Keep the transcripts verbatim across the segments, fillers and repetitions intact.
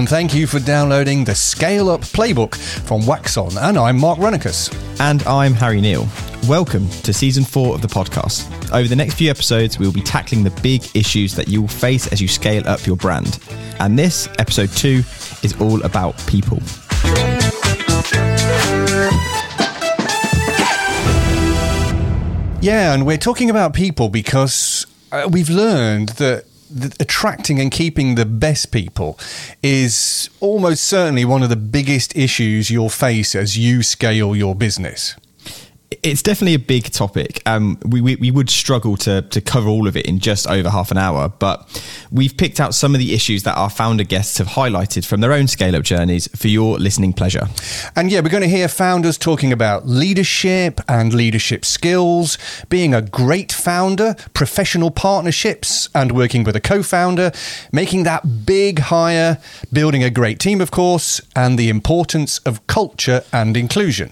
thank you for downloading the Scale Up Playbook from Waxon. And I'm Mark Runnicus. And I'm Harry Neal. Welcome to season four of the podcast. Over the next few episodes, we will be tackling the big issues that you will face as you scale up your brand. And this, episode two, is all about people. Yeah, and we're talking about people because uh, we've learned that the attracting and keeping the best people is almost certainly one of the biggest issues you'll face as you scale your business. It's definitely a big topic. Um, we, we we would struggle to to cover all of it in just over half an hour, but we've picked out some of the issues that our founder guests have highlighted from their own scale-up journeys for your listening pleasure. And yeah, we're going to hear founders talking about leadership and leadership skills, being a great founder, professional partnerships and working with a co-founder, making that big hire, building a great team, of course, and the importance of culture and inclusion.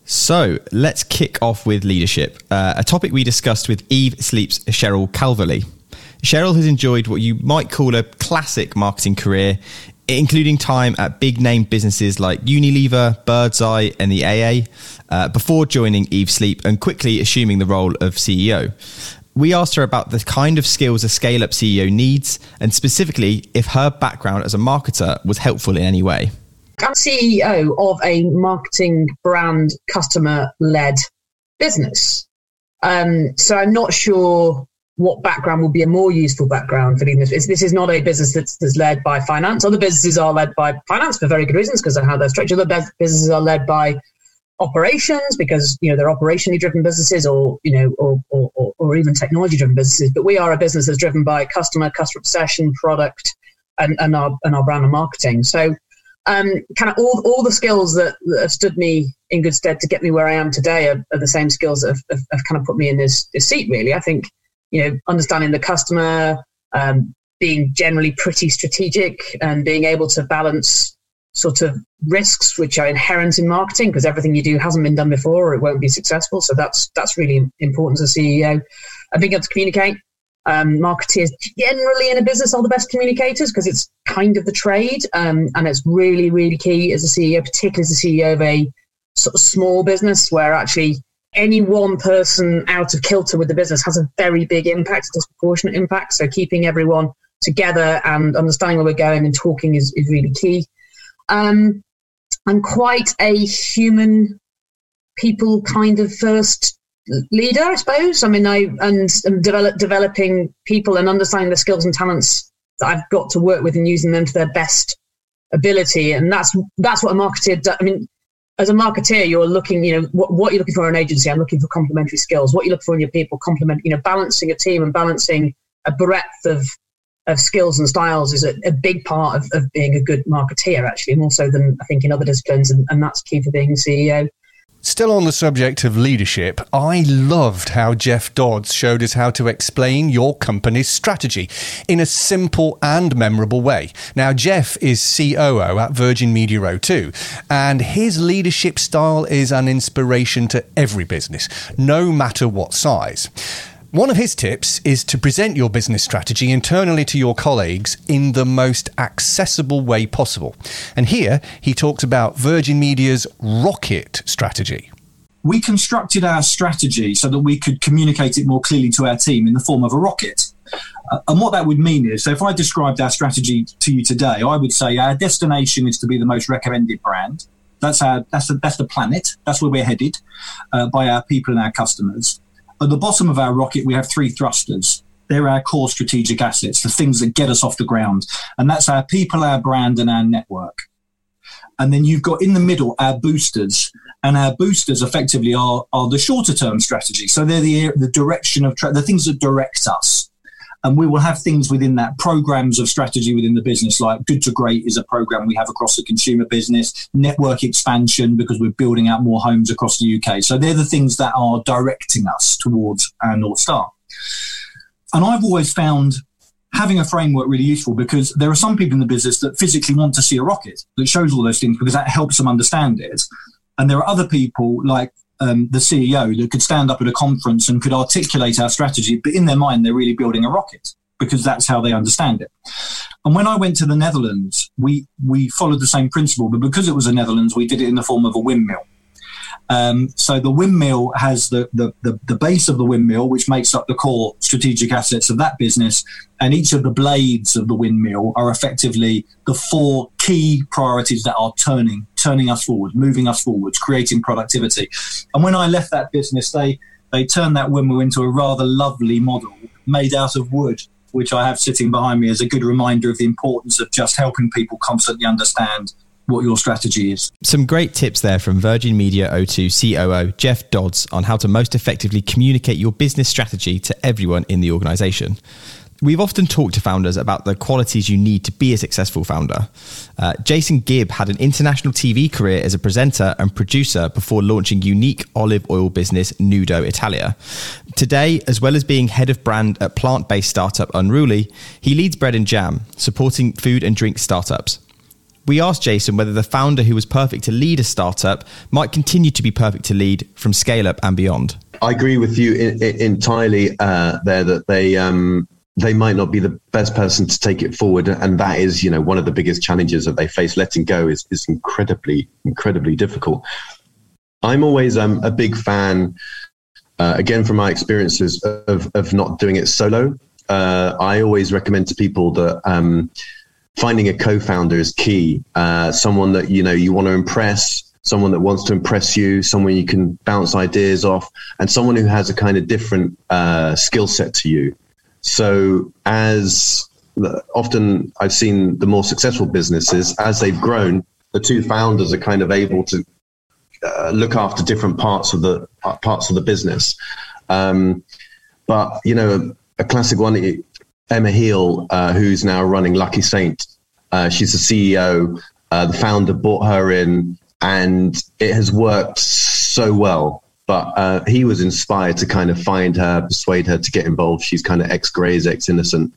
So let's kick off with leadership, uh, a topic we discussed with Eve Sleep's Cheryl Calverley. Cheryl has enjoyed what you might call a classic marketing career, including time at big name businesses like Unilever, Birdseye and the A A, uh, before joining Eve Sleep and quickly assuming the role of C E O. We asked her about the kind of skills a scale-up C E O needs, and specifically if her background as a marketer was helpful in any way. I'm C E O of a marketing brand customer-led business. Um, so I'm not sure what background would be a more useful background for leading this. This is not a business that's, that's led by finance. Other businesses are led by finance for very good reasons because of how they're structured. Other businesses are led by operations because, you know, they're operationally driven businesses or, you know, or, or, or, or even technology driven businesses. But we are a business that's driven by customer, customer obsession, product, and, and our and our brand and marketing. So Um, kind of all all the skills that, that have stood me in good stead to get me where I am today are, are the same skills that have, have, have kind of put me in this, this seat, really. I think, you know, understanding the customer, um, being generally pretty strategic and being able to balance sort of risks which are inherent in marketing because everything you do hasn't been done before or it won't be successful. So that's that's really important as a C E O. And being able to communicate. Um, marketeers generally in a business are the best communicators because it's kind of the trade, um, and it's really, really key as a C E O, particularly as a C E O of a sort of small business where actually any one person out of kilter with the business has a very big impact, a disproportionate impact. So keeping everyone together and understanding where we're going and talking is, is really key. Um, I'm quite a human people kind of first leader, I suppose. I mean, I and, and develop, developing people and understanding the skills and talents that I've got to work with and using them to their best ability. And that's that's what a marketer does. I mean, as a marketeer, you're looking, you know, what, what you're looking for in an agency. I'm looking for complementary skills. What you look for in your people, complement, you know, balancing a team and balancing a breadth of of skills and styles is a, a big part of, of being a good marketeer, actually, more so than I think in other disciplines. And, and that's key for being a C E O. Still on the subject of leadership, I loved how Jeff Dodds showed us how to explain your company's strategy in a simple and memorable way. Now, Jeff is C O O at Virgin Media O two, and his leadership style is an inspiration to every business, no matter what size. One of his tips is to present your business strategy internally to your colleagues in the most accessible way possible. And here he talks about Virgin Media's Rocket strategy. We constructed our strategy so that we could communicate it more clearly to our team in the form of a rocket. Uh, and what that would mean is, so if I described our strategy to you today, I would say our destination is to be the most recommended brand. That's our, that's the, that's the planet. That's where we're headed uh, by our people and our customers. At the bottom of our rocket, we have three thrusters. They're our core strategic assets, the things that get us off the ground. And that's our people, our brand, and our network. And then you've got in the middle our boosters. And our boosters effectively are, are the shorter term strategy. So they're the, the direction of tra- the things that direct us. And we will have things within that, programs of strategy within the business, like Good to Great is a program we have across the consumer business, network expansion, because we're building out more homes across the U K. So they're the things that are directing us towards our North Star. And I've always found having a framework really useful because there are some people in the business that physically want to see a rocket that shows all those things because that helps them understand it. And there are other people like Um, the C E O that could stand up at a conference and could articulate our strategy, but in their mind, they're really building a rocket. because that's how they understand it. And when I went to the Netherlands, we, we followed the same principle, but because it was the Netherlands, we did it in the form of a windmill. Um, so the windmill has the, the, the, the base of the windmill, which makes up the core strategic assets of that business. And each of the blades of the windmill are effectively the four key priorities that are turning, turning us forward, moving us forward, creating productivity. And when I left that business, they, they turned that windmill into a rather lovely model made out of wood, which I have sitting behind me as a good reminder of the importance of just helping people constantly understand what your strategy is. Some great tips there from Virgin Media O two C O O Jeff Dodds on how to most effectively communicate your business strategy to everyone in the organisation. We've often talked to founders about the qualities you need to be a successful founder. Uh, Jason Gibb had an international T V career as a presenter and producer before launching unique olive oil business Nudo Italia. Today, as well as being head of brand at plant-based startup Unruly, he leads Bread and Jam, supporting food and drink startups. We asked Jason whether the founder who was perfect to lead a startup might continue to be perfect to lead from scale up and beyond. I agree with you in, in, entirely uh, there that they um, they might not be the best person to take it forward, and that is, you know, one of the biggest challenges that they face. Letting go is is incredibly incredibly difficult. I'm always um, a big fan, uh, again from my experiences, of of not doing it solo. Uh, I always recommend to people that. Um, Finding a co-founder is key. Uh, someone that, you know, you want to impress, someone that wants to impress you, someone you can bounce ideas off, and someone who has a kind of different uh, skill set to you. So as often I've seen the more successful businesses, as they've grown, the two founders are kind of able to uh, look after different parts of the uh, parts of the business. Um, but, you know, a classic one, it, Emma Heel, uh, who's now running Lucky Saint, uh, she's the C E O. Uh, the founder brought her in, and it has worked so well. But uh, he was inspired to kind of find her, persuade her to get involved. She's kind of ex-Grays, ex-Innocent.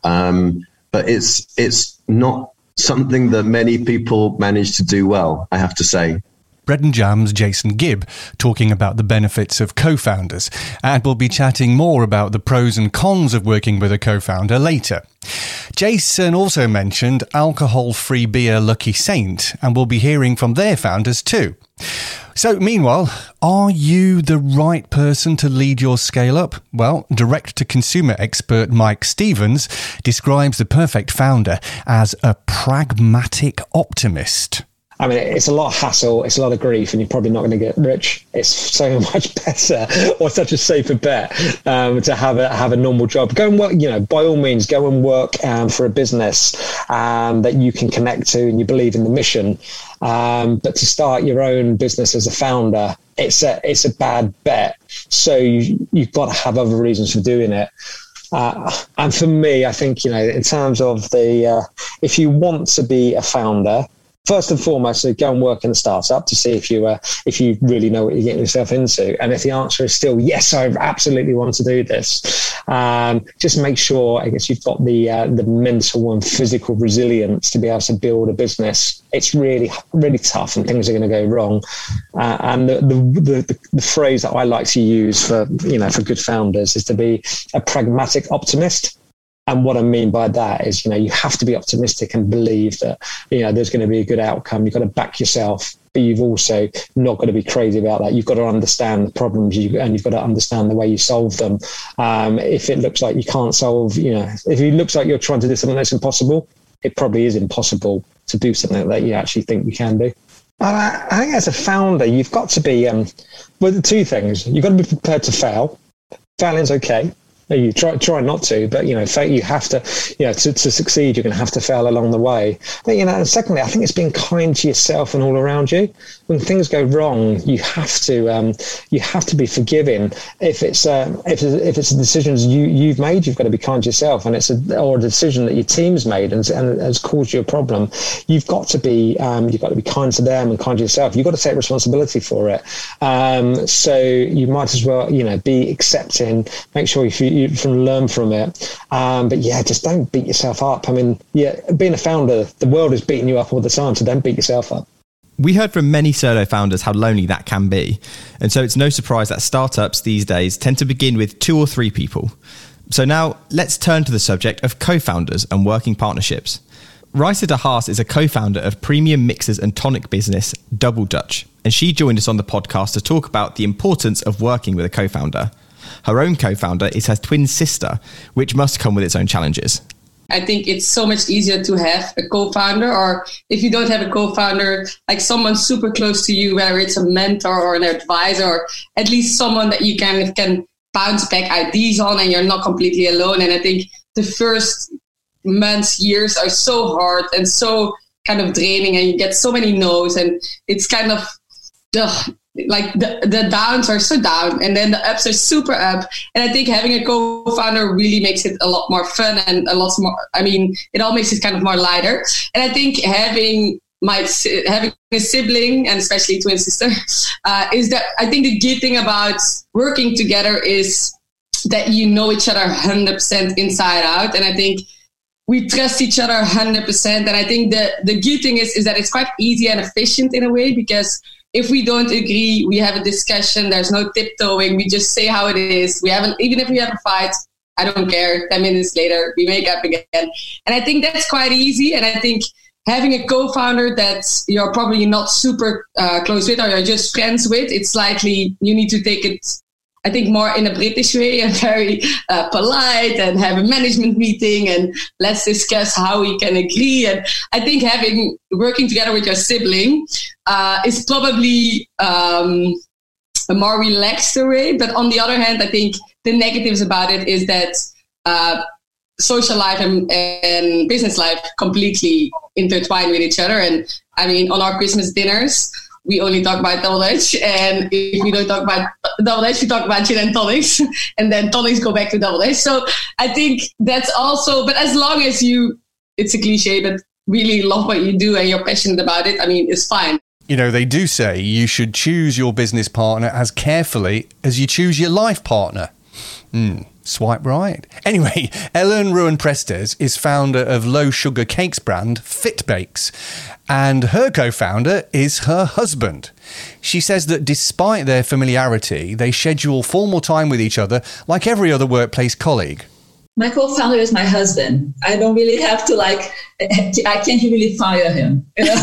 Um, but it's it's not something that many people manage to do well, I have to say. Bread and Jam's Jason Gibb talking about the benefits of co-founders, and we'll be chatting more about the pros and cons of working with a co-founder later. Jason also mentioned alcohol-free beer Lucky Saint, and we'll be hearing from their founders too. So meanwhile, are you the right person to lead your scale-up? Well, direct-to-consumer expert Mike Stevens describes the perfect founder as a pragmatic optimist. I mean, it's a lot of hassle, it's a lot of grief, and you're probably not going to get rich. It's so much better, or such a safer bet, um, to have a have a normal job. Go and work, you know, by all means, go and work um, for a business um, that you can connect to and you believe in the mission. Um, but to start your own business as a founder, it's a it's a bad bet. So you, you've got to have other reasons for doing it. Uh, and for me, I think, you know, in terms of the, uh, if you want to be a founder, first and foremost, so go and work in a startup to see if you uh, if you really know what you're getting yourself into. And if the answer is still yes, I absolutely want to do this, um, just make sure, I guess, you've got the uh, the mental and physical resilience to be able to build a business. It's really really tough, and things are going to go wrong. Uh, and the the, the the phrase that I like to use for you know for good founders is to be a pragmatic optimist. And what I mean by that is, you know, you have to be optimistic and believe that, you know, there's going to be a good outcome. You've got to back yourself, but you've also not got to be crazy about that. You've got to understand the problems you, and you've got to understand the way you solve them. Um, if it looks like you can't solve, you know, if it looks like you're trying to do something that's impossible, it probably is impossible to do something that you actually think you can do. I, I think as a founder, you've got to be, um, well, the two things. You've got to be prepared to fail. Failing's okay. You try try not to, but you know, you have to, you know, to, to succeed, you're going to have to fail along the way. But you know, and secondly, I think it's being kind to yourself and all around you. When things go wrong, you have to, um, you have to be forgiving. If it's, uh, if it's, if it's a decision you you've made, you've got to be kind to yourself, and it's a or a decision that your team's made and, and has caused you a problem. You've got to be, um, you've got to be kind to them and kind to yourself. You've got to take responsibility for it. Um, so you might as well, you know, be accepting. Make sure if you. You from learn from it, um, but yeah, just don't beat yourself up. I mean, yeah, being a founder, the world is beating you up all the time, so don't beat yourself up. We heard from many solo founders how lonely that can be, and so it's no surprise that startups these days tend to begin with two or three people. So now let's turn to the subject of co-founders and working partnerships. Raisa de Haas is a co-founder of premium mixers and tonic business Double Dutch, and she joined us on the podcast to talk about the importance of working with a co-founder. Her own co-founder is her twin sister, which must come with its own challenges. I think it's so much easier to have a co-founder, or if you don't have a co-founder, like someone super close to you, whether it's a mentor or an advisor, or at least someone that you kind of can bounce back ideas on and you're not completely alone. And I think the first months, years are so hard and so kind of draining, and you get so many no's, and it's kind of ugh, like the, the downs are so down and then the ups are super up. And I think having a co-founder really makes it a lot more fun and a lot more, I mean, it all makes it kind of more lighter. And I think having my, having a sibling, and especially twin sister, uh, is that I think the good thing about working together is that you know each other one hundred percent inside out. And I think we trust each other one hundred percent. And I think the, the good thing is, is that it's quite easy and efficient in a way, because if we don't agree, we have a discussion. There's no tiptoeing. We just say how it is. We haven't, even if we have a fight, I don't care. ten minutes later, we make up again. And I think that's quite easy. And I think having a co-founder that you're probably not super uh, close with, or you're just friends with, it's likely you need to take it, I think, more in a British way and very uh, polite, and have a management meeting and let's discuss how we can agree. And I think having working together with your sibling uh, is probably um, a more relaxed way. But on the other hand, I think the negatives about it is that uh, social life and, and business life completely intertwine with each other. And I mean, on our Christmas dinners, we only talk about Double Dutch, and if we don't talk about Double Dutch, we talk about gin and tonics, and then tonics go back to Double Dutch. So I think that's also, but as long as you, it's a cliche, but really love what you do and you're passionate about it, I mean, it's fine. You know, they do say you should choose your business partner as carefully as you choose your life partner. Hmm. Swipe right. Anyway, Ellen Ruan-Prestes is founder of low sugar cakes brand Fit Bakes, and her co-founder is her husband. She says that despite their familiarity, they schedule formal time with each other like every other workplace colleague. My co-founder is my husband. I don't really have to like, I can't really fire him, you know?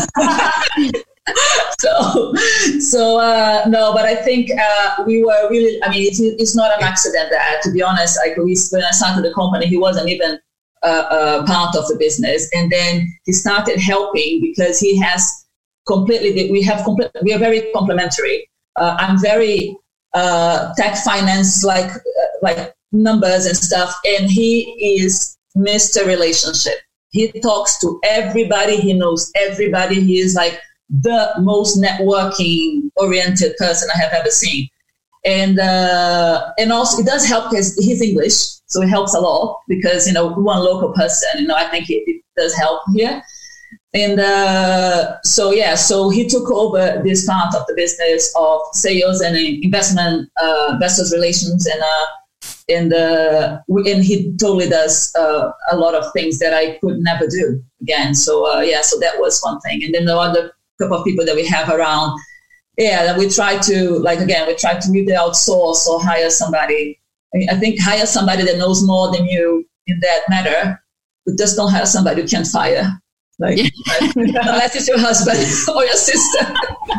so, so uh, no, but I think uh, we were really, I mean, it's, it's not an accident that, to be honest, like we, when I started the company, he wasn't even uh, uh, part of the business. And then he started helping because he has completely, we have, complete, we are very complementary. Uh, I'm very uh, tech finance, like, uh, like numbers and stuff. And he is Mister Relationship. He talks to everybody. He knows everybody. He is like the most networking oriented person I have ever seen. And uh, and also it does help his, his English. So it helps a lot because, you know, one local person, you know, I think it, it does help here. And uh, so, yeah, so he took over this part of the business of sales and investment, uh, investors relations. And uh, and, uh, and he totally does uh, a lot of things that I could never do again. So, uh, yeah, so that was one thing. And then the other couple of people that we have around, yeah, that we try to, like, again, we try to either outsource or hire somebody. I mean, I think hire somebody that knows more than you in that matter, but just don't hire somebody you can't fire. Like, unless it's your husband or your sister.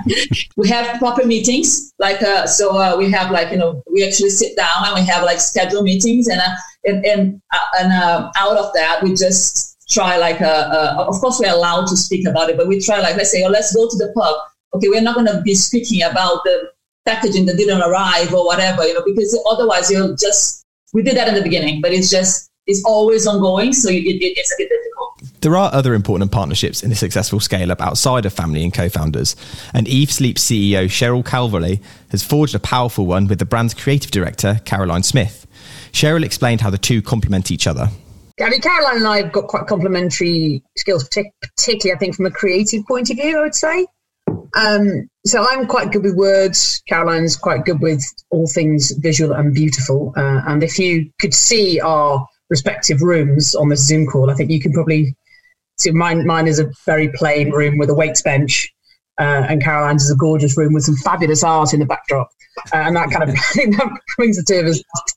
We have proper meetings, like uh, so. Uh, we have like you know, we actually sit down and we have like scheduled meetings, and uh, and and, uh, and uh, out of that, we just try like uh, uh, of course we're allowed to speak about it, but we try like let's say, oh, let's go to the pub. Okay, we're not going to be speaking about the packaging that didn't arrive or whatever, you know, because otherwise you'll just. We did that in the beginning, but it's just it's always ongoing, so it, it, it's a bit difficult. There are other important partnerships in the successful scale-up outside of family and co-founders, and Eve Sleep's C E O Cheryl Calverley has forged a powerful one with the brand's creative director, Caroline Smith. Cheryl explained how the two complement each other. I mean, Caroline and I have got quite complementary skills, particularly, I think, from a creative point of view, I would say. Um, so I'm quite good with words. Caroline's quite good with all things visual and beautiful. Uh, and if you could see our respective rooms on the Zoom call, I think you can probably see mine. Mine is a very plain room with a weights bench, uh, and Caroline's is a gorgeous room with some fabulous art in the backdrop. uh, and that kind of that brings the two of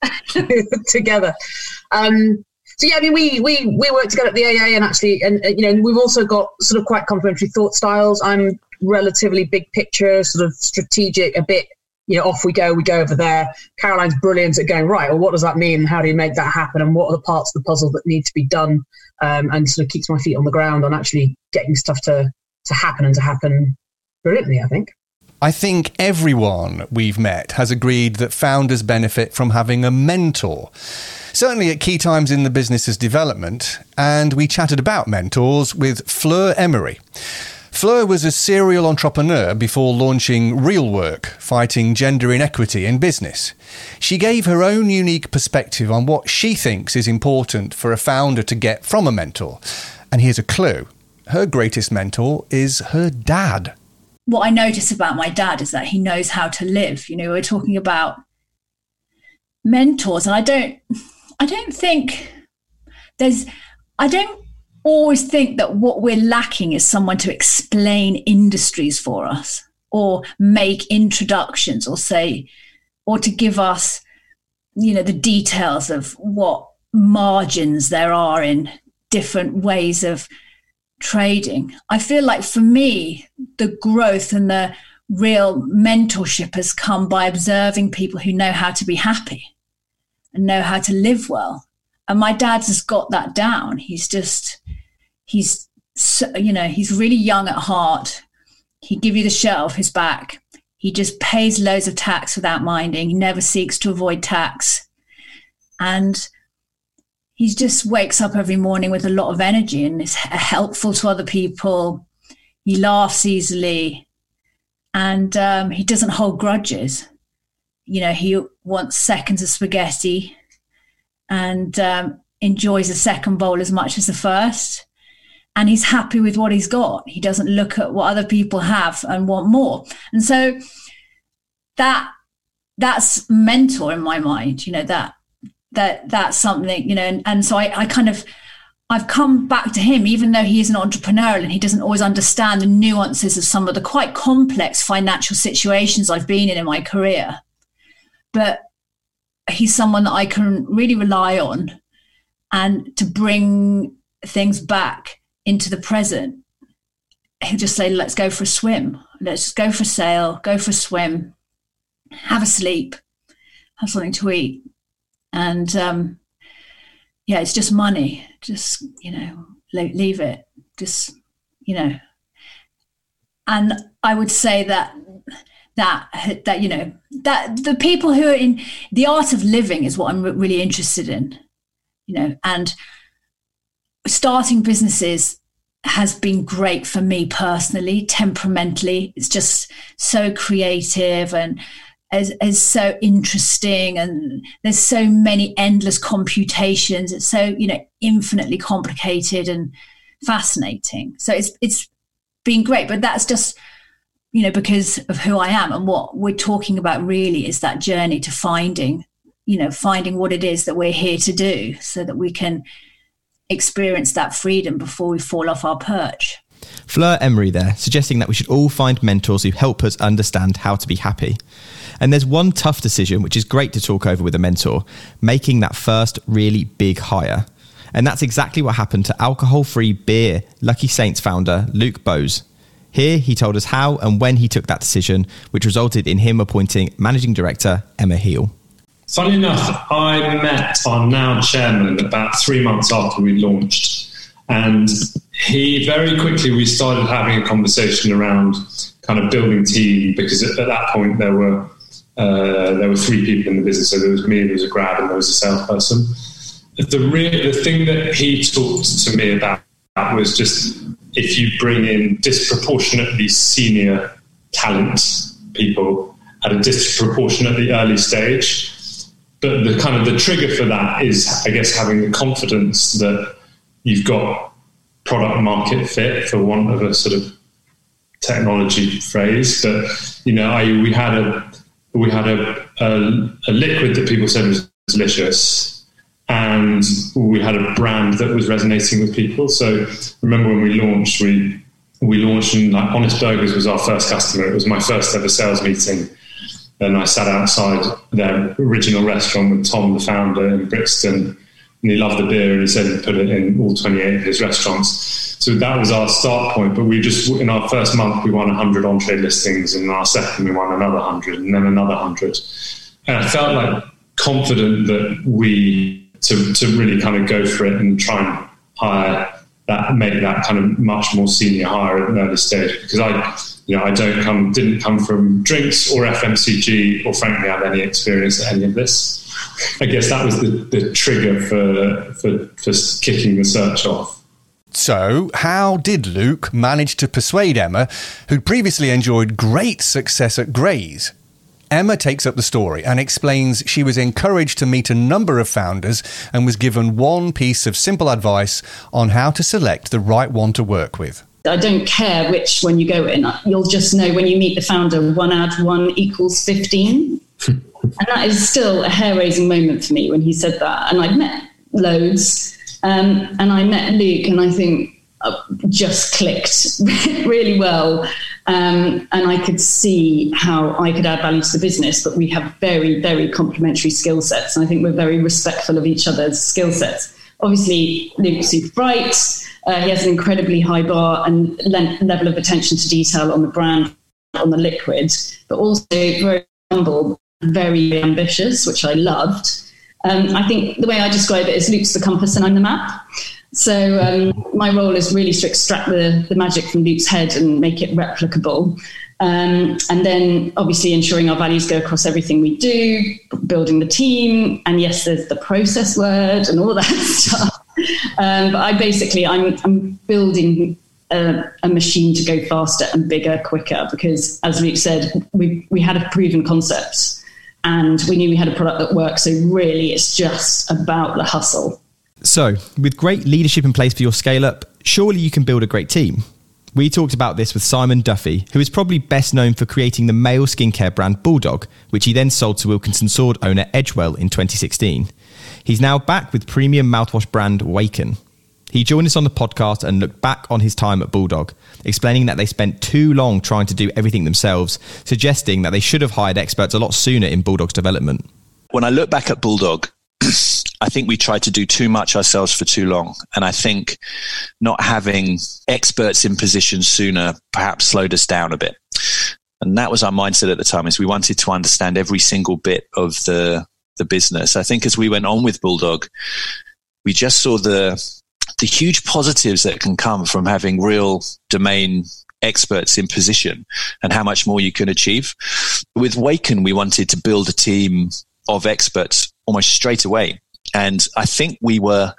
us together. Um, so yeah, I mean, we we we work together at the A A, and actually, and uh, you know, we've also got sort of quite complementary thought styles. I'm relatively big picture, sort of strategic, a bit. You know, off we go, we go over there. Caroline's brilliant at going, right, well, what does that mean? How do you make that happen? And what are the parts of the puzzle that need to be done? Um, and sort of keeps my feet on the ground on actually getting stuff to, to happen and to happen brilliantly, I think. I think everyone we've met has agreed that founders benefit from having a mentor. Certainly at key times in the business's development, and we chatted about mentors with Fleur Emery. Fleur was a serial entrepreneur before launching Real Work, fighting gender inequity in business. She gave her own unique perspective on what she thinks is important for a founder to get from a mentor. And here's a clue. Her greatest mentor is her dad. What I notice about my dad is that he knows how to live. You know, we're talking about mentors, and I don't, I don't think there's, I don't always think that what we're lacking is someone to explain industries for us or make introductions or say, or to give us, you know, the details of what margins there are in different ways of trading. I feel like for me, the growth and the real mentorship has come by observing people who know how to be happy and know how to live well. And my dad's has got that down. He's just, he's, you know, he's really young at heart. He'd give you the shirt off his back. He just pays loads of tax without minding. He never seeks to avoid tax. And he just wakes up every morning with a lot of energy and is helpful to other people. He laughs easily, and um, he doesn't hold grudges. You know, he wants seconds of spaghetti and um, enjoys the second bowl as much as the first. And he's happy with what he's got. He doesn't look at what other people have and want more. And so that that's mentor in my mind, you know, that that that's something, you know, and, and so I, I kind of, I've come back to him, even though he is an entrepreneur and he doesn't always understand the nuances of some of the quite complex financial situations I've been in in my career. But he's someone that I can really rely on and to bring things back into the present. He'll just say, let's go for a swim. Let's just go for a sail, go for a swim, have a sleep, have something to eat. And um, yeah, it's just money. Just, you know, leave it. Just, you know. And I would say that that that you know that the people who are in the art of living is what I'm really interested in, you know. And starting businesses has been great for me personally, temperamentally. It's just so creative and is, is so interesting, and there's so many endless computations. It's so, you know, infinitely complicated and fascinating. So it's it's been great, but that's just, you know, because of who I am. And what we're talking about really is that journey to finding, you know, finding what it is that we're here to do so that we can experience that freedom before we fall off our perch. Fleur Emery there, suggesting that we should all find mentors who help us understand how to be happy. And there's one tough decision, which is great to talk over with a mentor, making that first really big hire. And that's exactly what happened to alcohol-free beer Lucky Saints founder Luke Bowes. Here he told us how and when he took that decision, which resulted in him appointing managing director Emma Heel. Funny enough, I met our now chairman about three months after we launched, and he very quickly, we started having a conversation around kind of building team, because at, at that point there were uh, there were three people in the business. So there was me, there was a grad, and there was a salesperson. The real, the thing that he talked to me about was just, if you bring in disproportionately senior talent people at a disproportionately early stage. But the kind of the trigger for that is, I guess, having the confidence that you've got product market fit, for want of a sort of technology phrase. But, you know, I, we had a we had a, a, a liquid that people said was delicious, and we had a brand that was resonating with people. So remember when we launched, we we launched and like Honest Burgers was our first customer. It was my first ever sales meeting. and I sat outside their original restaurant with Tom, the founder, in Brixton, and he loved the beer and he said he'd put it in all twenty-eight of his restaurants. So that was our start point. But we just, in our first month, we won one hundred entree listings, and in our second, we won another one hundred, and then another one hundred. And I felt like confident that we, to, to really kind of go for it and try and hire that, make that kind of much more senior hire at an early stage. Because I, you know, I don't come, didn't come from drinks or F M C G, or frankly have any experience at any of this. I guess that was the, the trigger for, for for kicking the search off. So, how did Luke manage to persuade Emma, who'd previously enjoyed great success at Graze? Emma takes up the story and explains she was encouraged to meet a number of founders and was given one piece of simple advice on how to select the right one to work with. I don't care which one you go in. You'll just know when you meet the founder, one add one equals fifteen. And that is still a hair-raising moment for me when he said that. And I've met loads. Um, and I met Luke, and I think uh, just clicked really well. Um, and I could see how I could add value to the business. But we have very, very complementary skill sets. And I think we're very respectful of each other's skill sets. Obviously, Luke's super bright. Uh, he has an incredibly high bar and le- level of attention to detail on the brand, on the liquid, but also very humble, very ambitious, which I loved. Um, I think the way I describe it is Luke's the compass and I'm the map. So um, my role is really to extract the, the magic from Luke's head and make it replicable. Um, and then obviously ensuring our values go across everything we do, building the team. And yes, there's the process word and all that stuff. Um, but I basically, I'm, I'm building a, a machine to go faster and bigger, quicker, because as Luke said, we, we had a proven concept. And we knew we had a product that worked. So really, it's just about the hustle. So with great leadership in place for your scale up, surely you can build a great team. We talked about this with Simon Duffy, who is probably best known for creating the male skincare brand Bulldog, which he then sold to Wilkinson Sword owner Edgewell in twenty sixteen. He's now back with premium mouthwash brand Waken. He joined us on the podcast and looked back on his time at Bulldog, explaining that they spent too long trying to do everything themselves, suggesting that they should have hired experts a lot sooner in Bulldog's development. When I look back at Bulldog, I think we tried to do too much ourselves for too long. And I think not having experts in position sooner perhaps slowed us down a bit. And that was our mindset at the time, is we wanted to understand every single bit of the, the business. I think as we went on with Bulldog, we just saw the the huge positives that can come from having real domain experts in position and how much more you can achieve. With Waken, we wanted to build a team of experts almost straight away. And I think we were,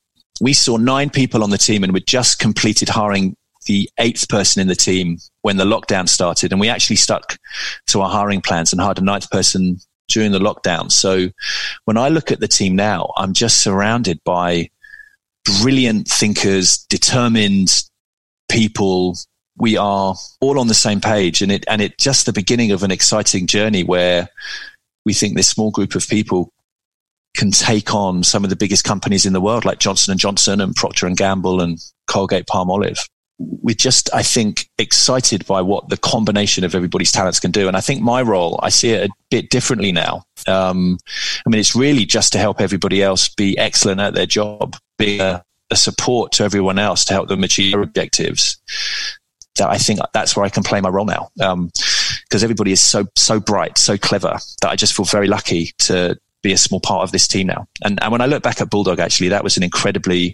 we saw nine people on the team and we'd just completed hiring the eighth person in the team when the lockdown started. And we actually stuck to our hiring plans and hired a ninth person during the lockdown. So when I look at the team now, I'm just surrounded by brilliant thinkers, determined people. We are all on the same page, and it and it just the beginning of an exciting journey where we think this small group of people can take on some of the biggest companies in the world, like Johnson and Johnson and Procter and Gamble and Colgate Palmolive. We're just, I think, excited by what the combination of everybody's talents can do. And I think my role, I see it a bit differently now. Um, I mean, it's really just to help everybody else be excellent at their job, be a, a support to everyone else to help them achieve their objectives. That I think that's where I can play my role now. Um, because everybody is so, so bright, so clever that I just feel very lucky to be a small part of this team now. And, and when I look back at Bulldog, actually, that was an incredibly,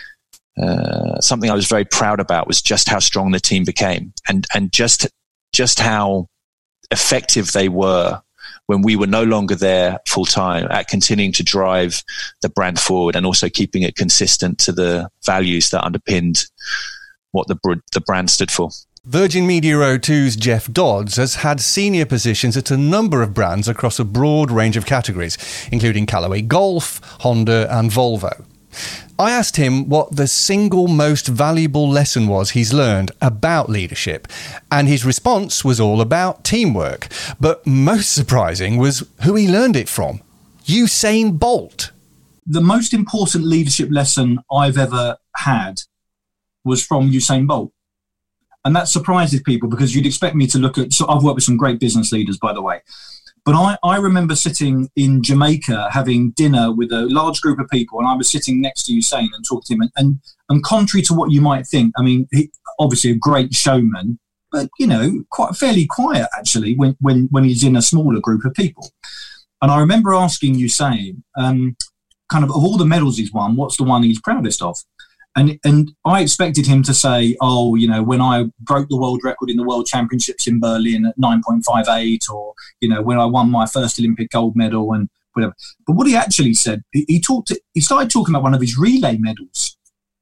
Uh, something I was very proud about was just how strong the team became, and and just just how effective they were when we were no longer there full time at continuing to drive the brand forward and also keeping it consistent to the values that underpinned what the the brand stood for. Virgin Media O two's Jeff Dodds has had senior positions at a number of brands across a broad range of categories, including Callaway Golf, Honda and Volvo. I asked him what the single most valuable lesson was he's learned about leadership, and his response was all about teamwork. But most surprising was who he learned it from. Usain Bolt. The most important leadership lesson I've ever had was from Usain Bolt. And that surprises people because you'd expect me to look at, so I've worked with some great business leaders, by the way. But I, I remember sitting in Jamaica having dinner with a large group of people, and I was sitting next to Usain and talking to him. And, and, and contrary to what you might think, I mean, he, obviously a great showman, but, you know, quite fairly quiet, actually, when, when, when he's in a smaller group of people. And I remember asking Usain, um, kind of, of all the medals he's won, what's the one he's proudest of? And and I expected him to say, oh, you know, when I broke the world record in the World Championships in Berlin at nine point five eight, or, you know, when I won my first Olympic gold medal and whatever. But what he actually said, he, he talked, he started talking about one of his relay medals.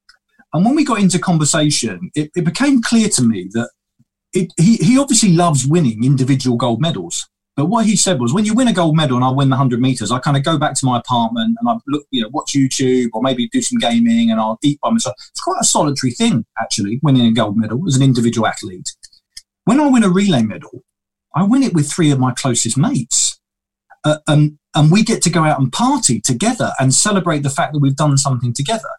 And when we got into conversation, it, it became clear to me that it, he, he obviously loves winning individual gold medals. But what he said was, when you win a gold medal and I win the one hundred metres, I kind of go back to my apartment and I look, you know, watch YouTube or maybe do some gaming and I'll eat by myself. It's quite a solitary thing, actually, winning a gold medal as an individual athlete. When I win a relay medal, I win it with three of my closest mates. Uh, and, and we get to go out and party together and celebrate the fact that we've done something together.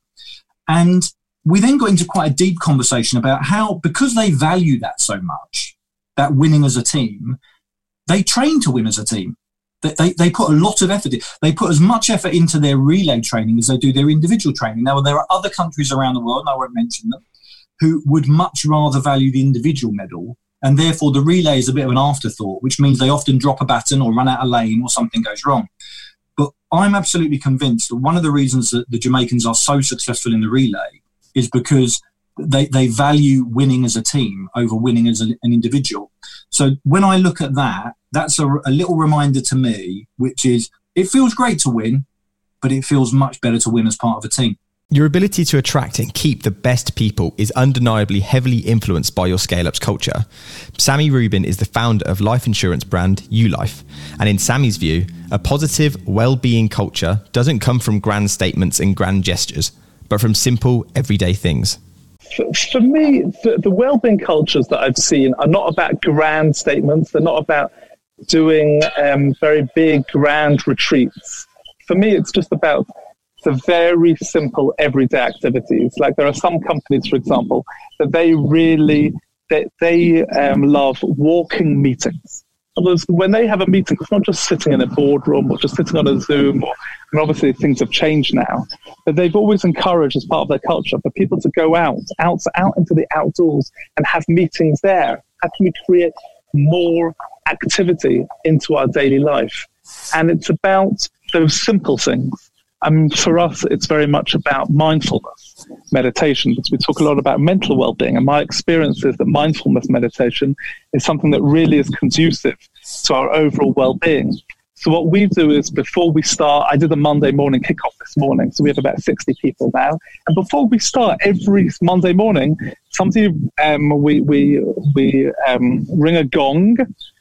And we then got into quite a deep conversation about how, because they value that so much, that winning as a team, they train to win as a team. They, they, they put a lot of effort in. They put as much effort into their relay training as they do their individual training. Now, there are other countries around the world, and I won't mention them, who would much rather value the individual medal, and therefore the relay is a bit of an afterthought, which means they often drop a baton or run out of lane or something goes wrong. But I'm absolutely convinced that one of the reasons that the Jamaicans are so successful in the relay is because they, they value winning as a team over winning as a, an individual. So when I look at that, that's a, a little reminder to me, which is it feels great to win, but it feels much better to win as part of a team. Your ability to attract and keep the best people is undeniably heavily influenced by your scale-ups culture. Sammy Rubin is the founder of life insurance brand ULife. And in Sammy's view, a positive, well-being culture doesn't come from grand statements and grand gestures, but from simple, everyday things. For, for me, the, the well-being cultures that I've seen are not about grand statements. They're not about doing um, very big, grand retreats. For me, it's just about the very simple, everyday activities. Like there are some companies, for example, that they really they, they um, love walking meetings. Others, when they have a meeting, it's not just sitting in a boardroom or just sitting on a Zoom, or, and obviously things have changed now, but they've always encouraged as part of their culture for people to go out, out, out into the outdoors and have meetings there. How can we create more activity into our daily life? And it's about those simple things. I mean, for us, it's very much about mindfulness meditation, because we talk a lot about mental well-being. And my experience is that mindfulness meditation is something that really is conducive to our overall well-being. So what we do is before we start, I did a Monday morning kickoff this morning. So we have about sixty people now. And before we start every Monday morning, somebody, um, we, we, we um, ring a gong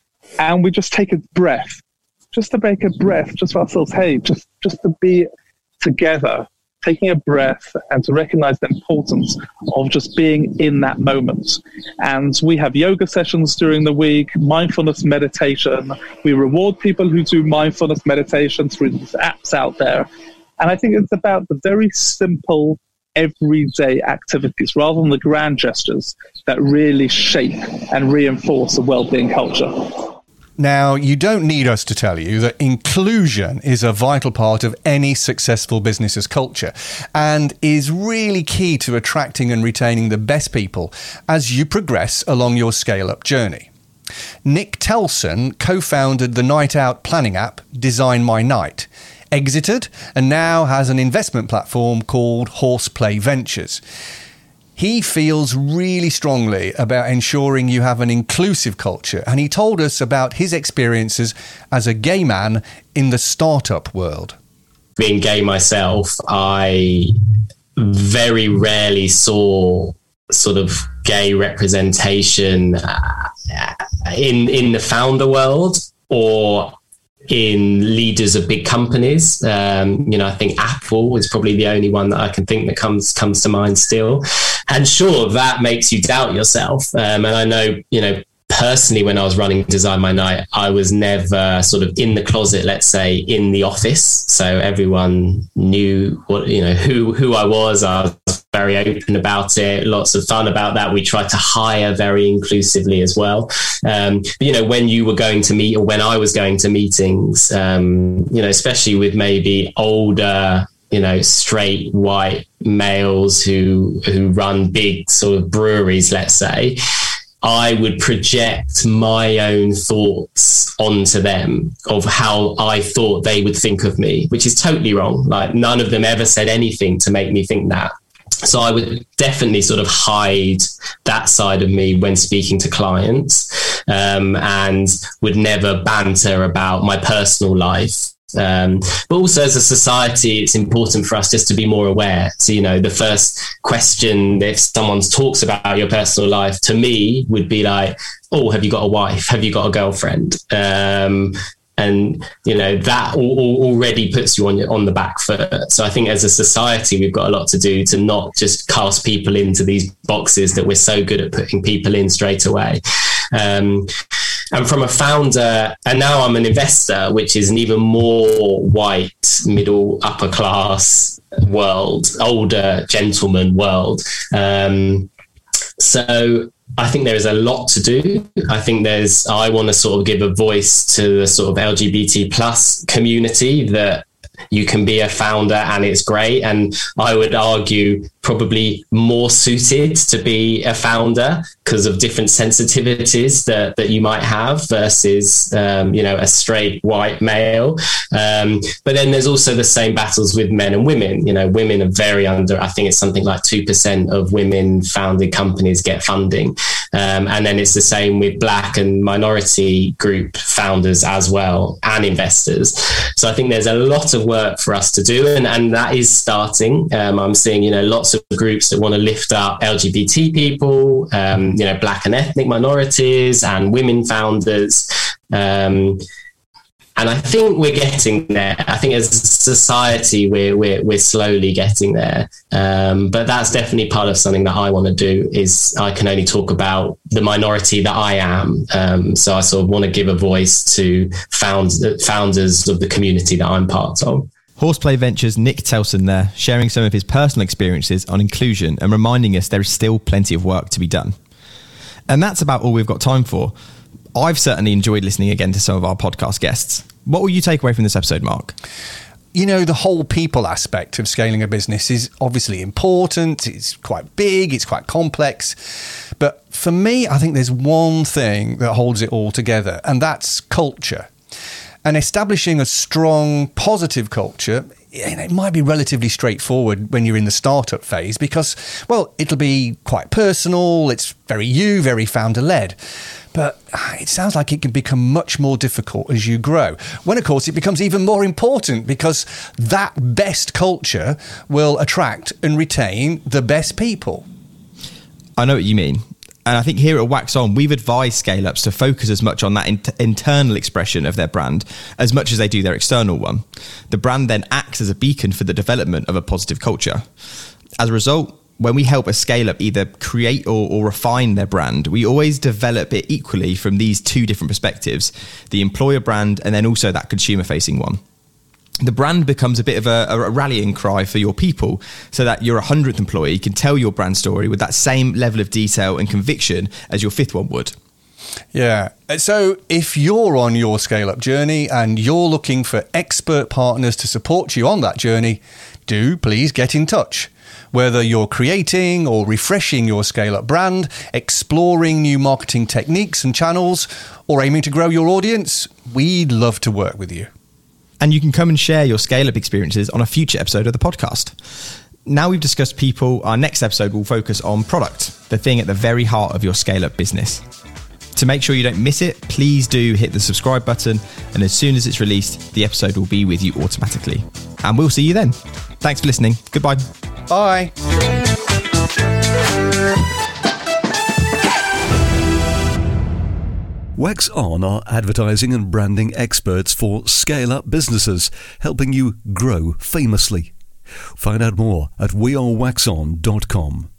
and we just take a breath, just to make a breath, just for ourselves. Hey, just, just to be together, taking a breath and to recognize the importance of just being in that moment. And we have yoga sessions during the week, mindfulness meditation. We reward people who do mindfulness meditation through these apps out there. And I think it's about the very simple, everyday activities rather than the grand gestures that really shape and reinforce a well-being culture. Now, you don't need us to tell you that inclusion is a vital part of any successful business's culture and is really key to attracting and retaining the best people as you progress along your scale-up journey. Nick Telson co-founded the night out planning app Design My Night, exited, and now has an investment platform called Horseplay Ventures. He feels really strongly about ensuring you have an inclusive culture, and he told us about his experiences as a gay man in the startup world. Being gay myself, I very rarely saw sort of gay representation in in the founder world or in leaders of big companies. Um, you know, I think Apple is probably the only one that I can think that comes comes to mind still. And sure, that makes you doubt yourself. Um, and I know, you know, personally, when I was running Design by Night, I was never sort of in the closet, let's say, in the office. So everyone knew what, you know, who, who I was. I was very open about it, lots of fun about that. We tried to hire very inclusively as well. Um, you know, when you were going to meet, or when I was going to meetings, um, you know, especially with maybe older, you know, straight white males who who run big sort of breweries, let's say, I would project my own thoughts onto them of how I thought they would think of me, which is totally wrong. Like, none of them ever said anything to make me think that. So I would definitely sort of hide that side of me when speaking to clients, um, and would never banter about my personal life. Um, but also as a society, it's important for us just to be more aware. So, you know, the first question, if someone talks about your personal life, to me would be like, oh, have you got a wife? Have you got a girlfriend? Um, and, you know, that all, all already puts you on your, on the back foot. So I think as a society, we've got a lot to do to not just cast people into these boxes that we're so good at putting people in straight away. Um, And from a founder, and now I'm an investor, which is an even more white, middle, upper class world, older gentleman world. Um, so I think there is a lot to do. I think there's, I want to sort of give a voice to the sort of L G B T plus community, that you can be a founder and it's great. And I would argue probably more suited to be a founder because of different sensitivities that, that you might have versus, um, you know, a straight white male. Um, but then there's also the same battles with men and women. You know, women are very under, I think it's something like two percent of women founded companies get funding. Um, and then it's the same with black and minority group founders as well, and investors. So I think there's a lot of work for us to do. And, and that is starting. Um, I'm seeing, you know, lots of groups that want to lift up L G B T people, um, you know, black and ethnic minorities and women founders. Um, and I think we're getting there. I think as a society, we're, we're, we're slowly getting there. Um, but that's definitely part of something that I want to do. Is I can only talk about the minority that I am. Um, so I sort of want to give a voice to found, founders of the community that I'm part of. Horseplay Ventures' Nick Telson there, sharing some of his personal experiences on inclusion and reminding us there is still plenty of work to be done. And that's about all we've got time for. I've certainly enjoyed listening again to some of our podcast guests. What will you take away from this episode, Mark? You know, the whole people aspect of scaling a business is obviously important. It's quite big, it's quite complex. But for me, I think there's one thing that holds it all together, and that's culture. And establishing a strong, positive culture, it might be relatively straightforward when you're in the startup phase because, well, it'll be quite personal. It's very you, very founder-led. But it sounds like it can become much more difficult as you grow. When, of course, it becomes even more important because that best culture will attract and retain the best people. I know what you mean. And I think here at Wax On, we've advised scale-ups to focus as much on that in- internal expression of their brand as much as they do their external one. The brand then acts as a beacon for the development of a positive culture. As a result, when we help a scale-up either create or, or refine their brand, we always develop it equally from these two different perspectives, the employer brand and then also that consumer-facing one. The brand becomes a bit of a, a rallying cry for your people so that your hundredth employee can tell your brand story with that same level of detail and conviction as your fifth one would. Yeah. So if you're on your scale-up journey and you're looking for expert partners to support you on that journey, do please get in touch. Whether you're creating or refreshing your scale-up brand, exploring new marketing techniques and channels, or aiming to grow your audience, we'd love to work with you. And you can come and share your scale-up experiences on a future episode of the podcast. Now we've discussed people, our next episode will focus on product, the thing at the very heart of your scale-up business. To make sure you don't miss it, please do hit the subscribe button, and as soon as it's released, the episode will be with you automatically. And we'll see you then. Thanks for listening. Goodbye. Bye. Wax On are advertising and branding experts for scale-up businesses, helping you grow famously. Find out more at we are wax on dot com.